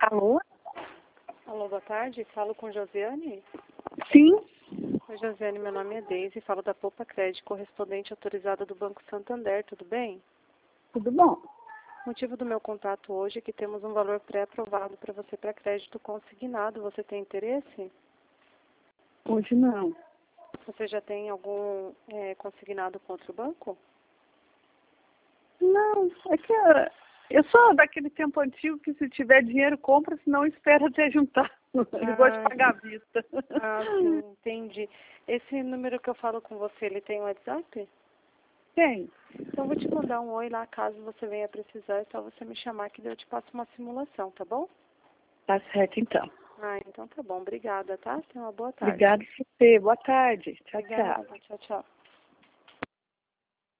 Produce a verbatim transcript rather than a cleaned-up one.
Alô? Alô, boa tarde. Falo com Josiane? Sim. Oi, Josiane, meu nome é Deise. Falo da Poupa Crédito, correspondente autorizada do Banco Santander. Tudo bem? Tudo bom? O motivo do meu contato hoje é que temos um valor pré-aprovado para você para crédito consignado. Você tem interesse? Hoje não. Você já tem algum é, consignado com outro banco? Não, é que eu, eu sou daquele tempo antigo que se tiver dinheiro compra, senão espera até juntar. Eu gosto de Ah, pagar à vista. ah, sim, entendi. Esse número que eu falo com você, ele tem WhatsApp? Tem. Então eu vou te mandar um oi lá, caso você venha precisar. É só você me chamar que eu te passo uma simulação, tá bom? Tá certo, então. Ah, então tá bom. Obrigada, tá? Tenha uma boa tarde. Obrigado por você. Boa tarde. Tchau, tchau. Obrigada. Tchau, tchau.